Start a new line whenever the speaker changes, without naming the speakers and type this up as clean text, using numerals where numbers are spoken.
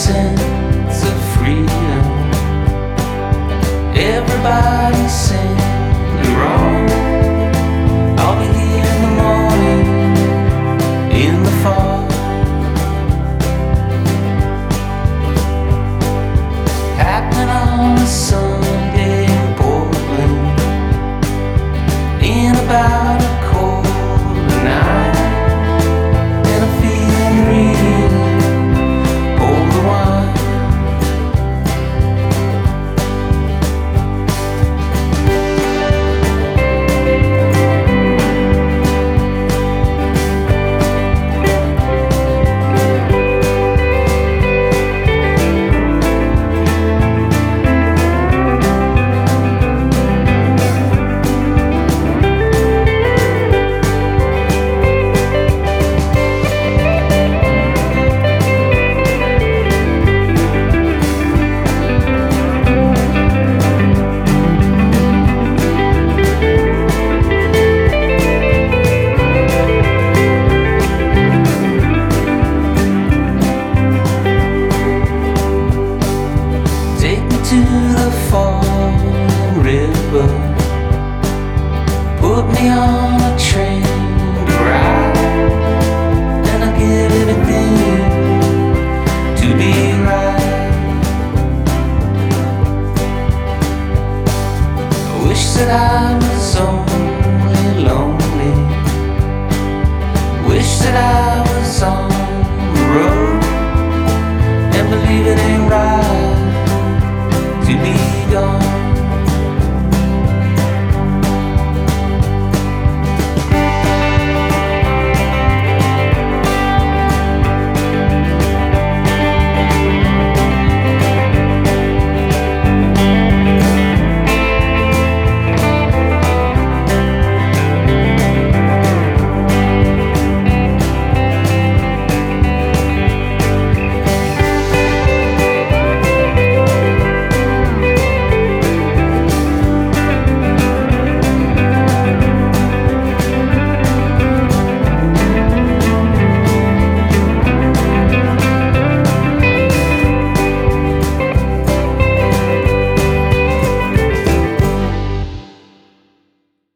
sense of freedom. Everybody sing you're wrong. I'll be here in the morning, in the fall. Happening on a Sunday in Portland, in about a quarter night, and I'm feeling real. Hold the wine. To the falling river, put me on a train to ride, and I'll give everything to be right. I wish that I was only lonely, wish that I was on the road, and believe it ain't right to be